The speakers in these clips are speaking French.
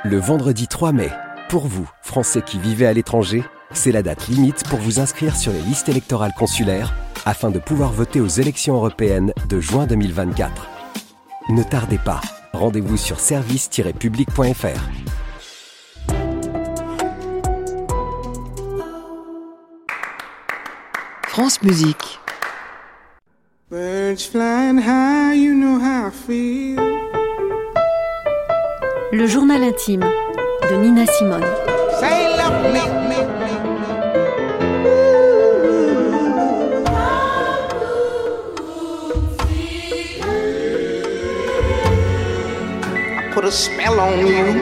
Le vendredi 3 mai, pour vous, Français qui vivez à l'étranger, c'est la date limite pour vous inscrire sur les listes électorales consulaires afin de pouvoir voter aux élections européennes de juin 2024. Ne tardez pas, rendez-vous sur service-public.fr. France Musique. Birds flying high, you know how I feel. Le journal intime de Nina Simone. Say love me. I put a spell on you.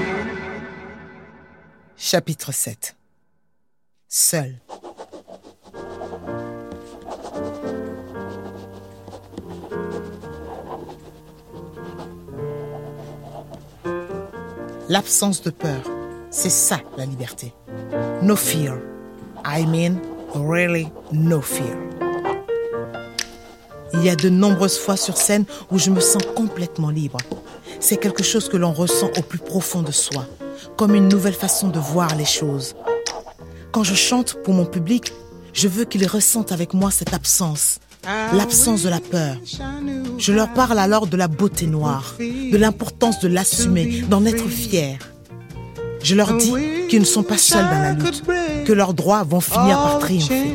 Chapitre 7. Seul. L'absence de peur, c'est ça la liberté. No fear. I mean, really no fear. Il y a de nombreuses fois sur scène où je me sens complètement libre. C'est quelque chose que l'on ressent au plus profond de soi, comme une nouvelle façon de voir les choses. Quand je chante pour mon public, je veux qu'ils ressentent avec moi cette absence, l'absence de la peur. Je leur parle alors de la beauté noire, de l'importance de l'assumer, d'en être fiers. Je leur dis qu'ils ne sont pas seuls dans la lutte, que leurs droits vont finir par triompher.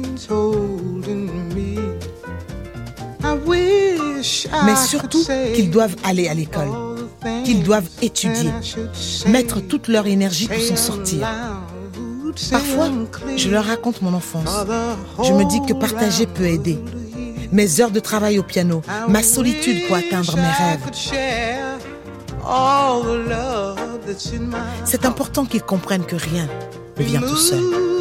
Mais surtout qu'ils doivent aller à l'école, qu'ils doivent étudier, mettre toute leur énergie pour s'en sortir. Parfois, je leur raconte mon enfance. Je me dis que partager peut aider. Mes heures de travail au piano, ma solitude pour atteindre mes rêves. C'est important qu'ils comprennent que rien ne vient tout seul.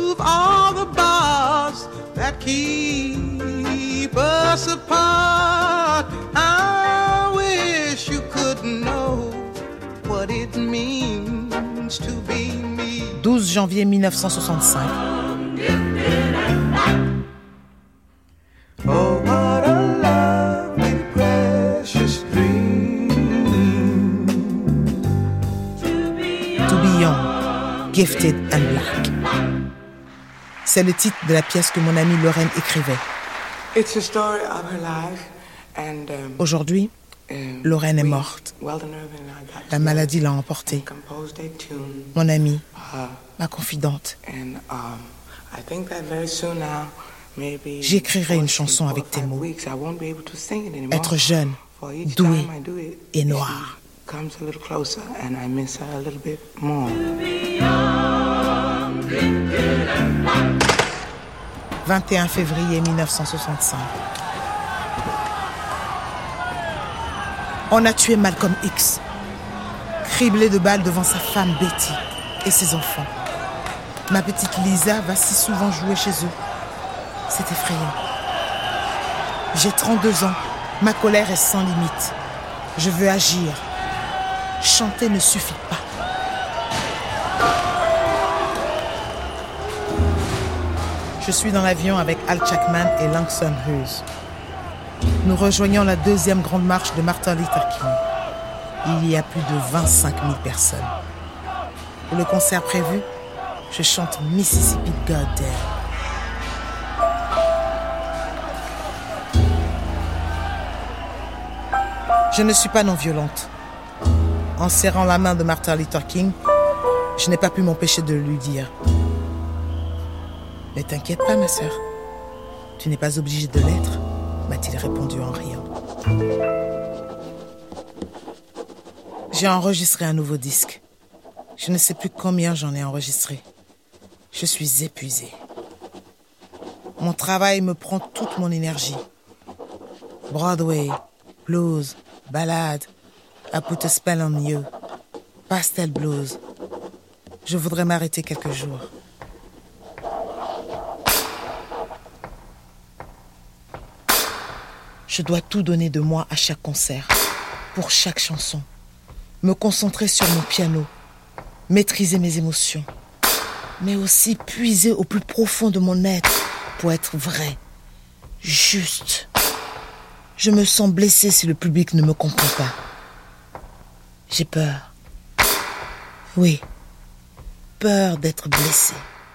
I wish you could know what it means to be me. 12 janvier 1965. Oh, what a lovely, precious dream. To be young, gifted and black. C'est le titre de la pièce que mon amie Lorraine écrivait. It's a story of her life. And, aujourd'hui, Lorraine est morte. La maladie l'a emportée. Mon amie, ma confidente. J'écrirai une chanson avec tes mots. Être jeune, doué et noir. 21 février 1965. On a tué Malcolm X, criblé de balles devant sa femme Betty et ses enfants. Ma petite Lisa va si souvent jouer chez eux. C'est effrayant. J'ai 32 ans, ma colère est sans limite. Je veux agir. Chanter ne suffit pas. Je suis dans l'avion avec Al Chapman et Langston Hughes. Nous rejoignons la deuxième grande marche de Martin Luther King. Il y a plus de 25 000 personnes. Pour le concert prévu, je chante Mississippi Goddamn. Je ne suis pas non-violente. En serrant la main de Martin Luther King, je n'ai pas pu m'empêcher de lui dire « Ne t'inquiète pas, ma sœur. Tu n'es pas obligée de l'être. » m'a-t-il répondu en riant. J'ai enregistré un nouveau disque. Je ne sais plus combien j'en ai enregistré. Je suis épuisée. Mon travail me prend toute mon énergie. Broadway, blues, ballade, I Put a Spell on You, pastel blues. Je voudrais m'arrêter quelques jours. Je dois tout donner de moi à chaque concert, pour chaque chanson. Me concentrer sur mon piano, maîtriser mes émotions, mais aussi puiser au plus profond de mon être pour être vrai, juste. Je me sens blessée si le public ne me comprend pas. J'ai peur. Oui, peur d'être blessé.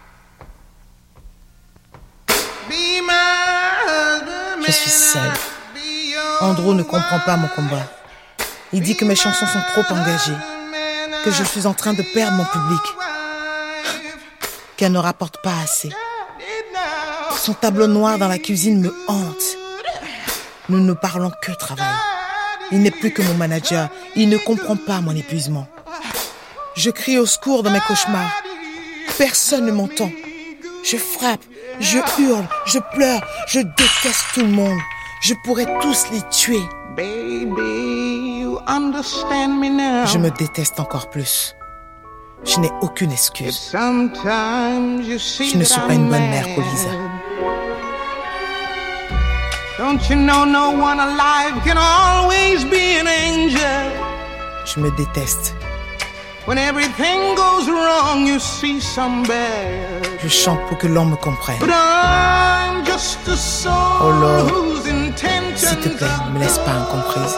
Je suis seule. Andrew ne comprend pas mon combat. Il dit que mes chansons sont trop engagées, que je suis en train de perdre mon public, qu'elle ne rapporte pas assez. Son tableau noir dans la cuisine me hante. Nous ne parlons que travail. Il n'est plus que mon manager. Il ne comprend pas mon épuisement. Je crie au secours dans mes cauchemars. Personne ne m'entend. Je frappe, je hurle, je pleure, je déteste tout le monde. Je pourrais tous les tuer. Je me déteste encore plus. Je n'ai aucune excuse. Je ne suis pas une bonne mère pour Lisa. Je me déteste. Je chante pour que l'on me comprenne. Oh Lord, s'il te plaît, ne me laisse pas incomprise.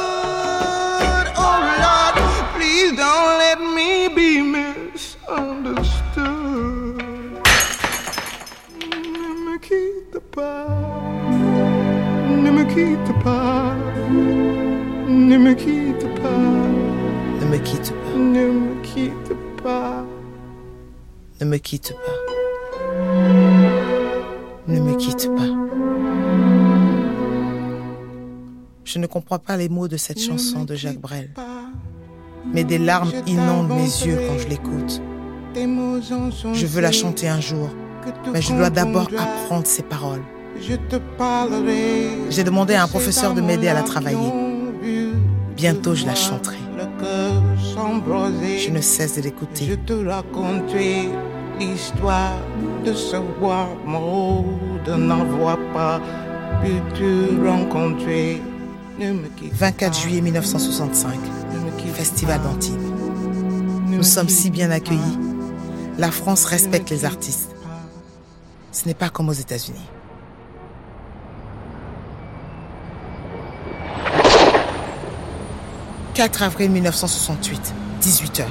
Ne me quitte pas. Ne me quitte pas. Ne me quitte pas. Ne me quitte pas. Ne me quitte pas. Ne me quitte pas. Je ne comprends pas les mots de cette chanson de Jacques Brel, mais des larmes inondent mes yeux quand je l'écoute. Je veux la chanter un jour, mais je dois d'abord apprendre ses paroles. J'ai demandé à un professeur de m'aider à la travailler. Bientôt, je la chanterai. Je ne cesse de l'écouter. Je te raconterai l'histoire de ce bois mort, de n'en voir pas, puis te rencontrer. 24 juillet 1965, Festival d'Antibes. Nous sommes si bien accueillis. La France respecte les artistes. Ce n'est pas comme aux États-Unis. « 4 avril 1968, 18h.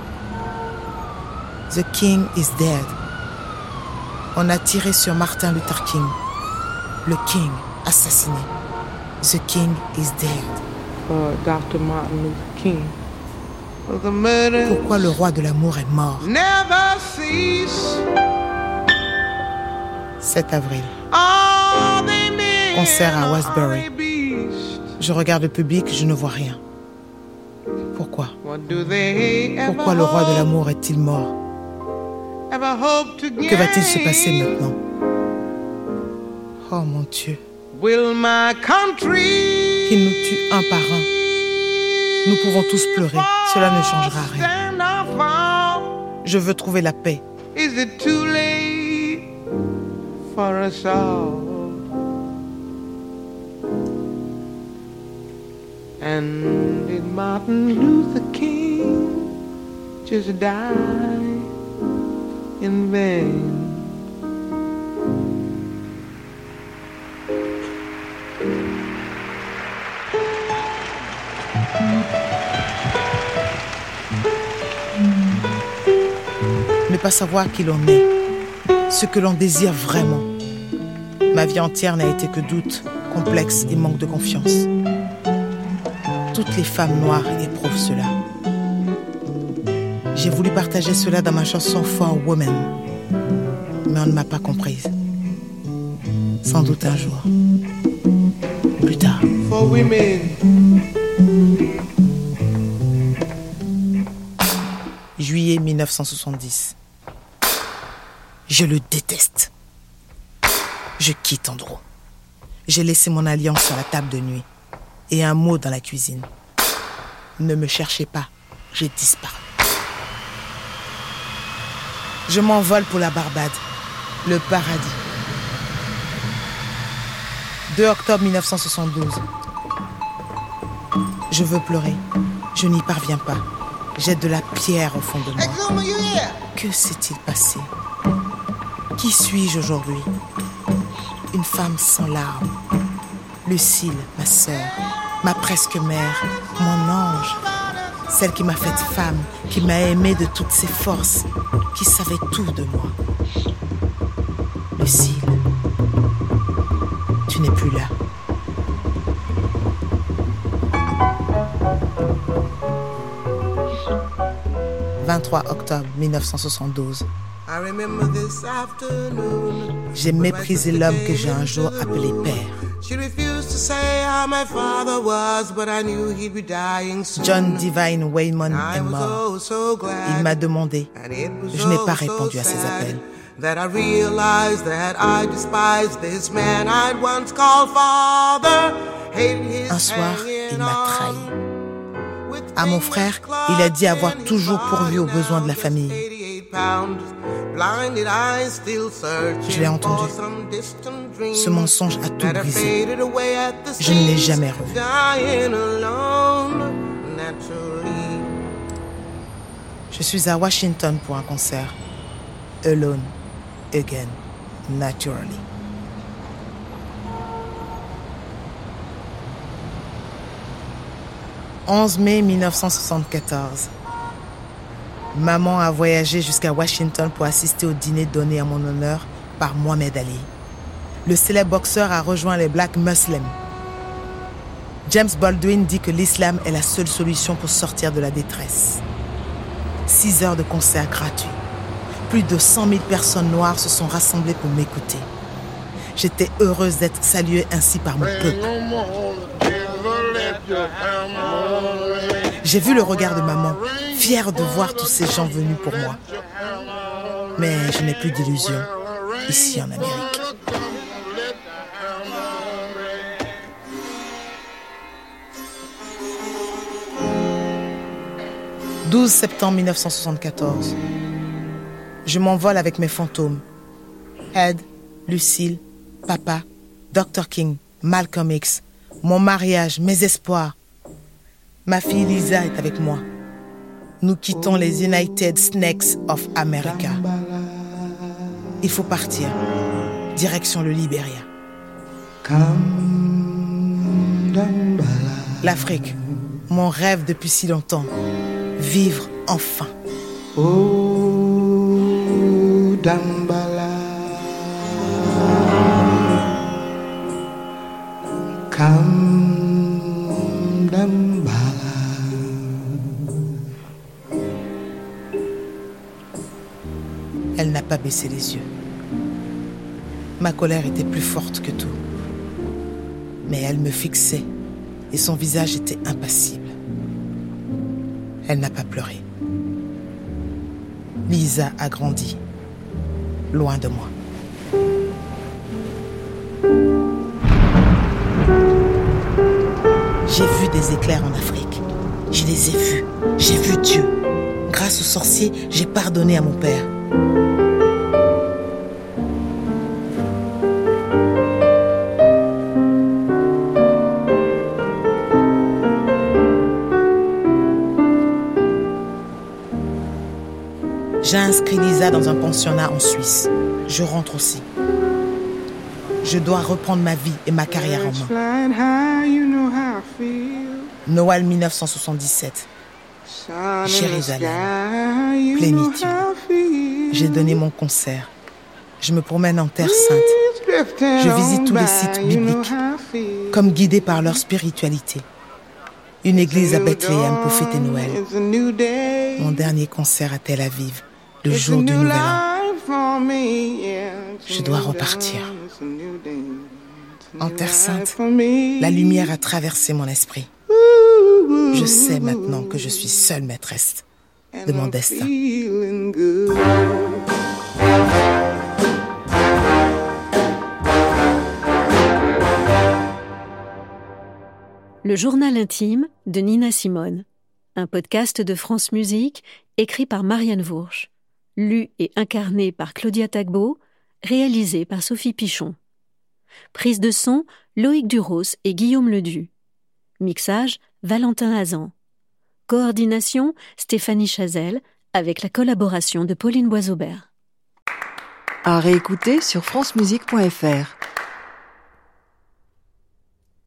The King is dead. On a tiré sur Martin Luther King. Le King assassiné. The King is dead. Dr. Martin Luther King. Pourquoi le roi de l'amour est mort? 7 avril. Concert à Westbury. Je regarde le public, je ne vois rien. Pourquoi? Pourquoi le roi de l'amour est-il mort? Que va-t-il se passer maintenant? Oh mon Dieu. Qu'il nous tue un par un. Nous pouvons tous pleurer, cela ne changera rien. Je veux trouver la paix. Is it too late for us all? And did Martin Luther King just die in vain? Ne pas savoir qui l'on est, ce que l'on désire vraiment. Ma vie entière n'a été que doute, complexe et manque de confiance. Toutes les femmes noires éprouvent cela. J'ai voulu partager cela dans ma chanson For Women, mais on ne m'a pas comprise. Sans doute un jour. Plus tard. For women. Juillet 1970. Je le déteste. Je quitte Andrew. J'ai laissé mon alliance sur la table de nuit et un mot dans la cuisine. Ne me cherchez pas, j'ai disparu. Je m'envole pour la Barbade, le paradis. 2 octobre 1972. Je veux pleurer, je n'y parviens pas. J'ai de la pierre au fond de moi. Que s'est-il passé? Qui suis-je aujourd'hui? Une femme sans larmes. Lucille, ma sœur, ma presque mère, mon ange. Celle qui m'a faite femme, qui m'a aimée de toutes ses forces, qui savait tout de moi. Lucille, tu n'es plus là. « 23 octobre 1972. J'ai méprisé l'homme que j'ai un jour appelé père. John Divine Waymon est mort. Il m'a demandé. Je n'ai pas répondu à ses appels. Un soir, il m'a trahi. À mon frère, il a dit avoir toujours pourvu aux besoins de la famille. Je l'ai entendu. Ce mensonge a tout brisé. Je ne l'ai jamais revu. Je suis à Washington pour un concert. Alone, again, naturally. « 11 mai 1974. Maman a voyagé jusqu'à Washington pour assister au dîner donné à mon honneur par Mohamed Ali. Le célèbre boxeur a rejoint les Black Muslims. James Baldwin dit que l'islam est la seule solution pour sortir de la détresse. 6 heures de concert gratuit. Plus de 100 000 personnes noires se sont rassemblées pour m'écouter. J'étais heureuse d'être saluée ainsi par mon peuple. J'ai vu le regard de maman, fière de voir tous ces gens venus pour moi. Mais je n'ai plus d'illusions ici en Amérique. « 12 septembre 1974. Je m'envole avec mes fantômes. Ed, Lucille, papa, Dr. King, Malcolm X, mon mariage, mes espoirs. Ma fille Lisa est avec moi. Nous quittons les United Snakes of America. Il faut partir. Direction le Libéria. L'Afrique, mon rêve depuis si longtemps. Vivre enfin. Oh, Dambala. Come, Dambala. Elle n'a pas baissé les yeux. Ma colère était plus forte que tout. Mais elle me fixait et son visage était impassible. Elle n'a pas pleuré. Lisa a grandi, loin de moi. J'ai vu des éclairs en Afrique. Je les ai vus. J'ai vu Dieu. Grâce aux sorciers, j'ai pardonné à mon père. J'ai inscrit Lisa dans un pensionnat en Suisse. Je rentre aussi. Je dois reprendre ma vie et ma carrière en main. Noël 1977. Jérusalem. Plénitude. J'ai donné mon concert. Je me promène en Terre Sainte. Je visite tous les sites bibliques, comme guidé par leur spiritualité. Une église à Bethléem pour fêter Noël. Mon dernier concert à Tel Aviv, le jour du Nouvel An. Je dois repartir. En Terre Sainte, la lumière a traversé mon esprit. Je sais maintenant que je suis seule maîtresse de mon destin. Le journal intime de Nina Simone, un podcast de France Musique écrit par Marianne Vourche, lu et incarné par Claudia Tagbo, réalisé par Sophie Pichon. Prise de son, Loïc Duros et Guillaume Ledu. Mixage, Valentin Hazan. Coordination, Stéphanie Chazelle, avec la collaboration de Pauline Boisaubert. À réécouter sur francemusique.fr.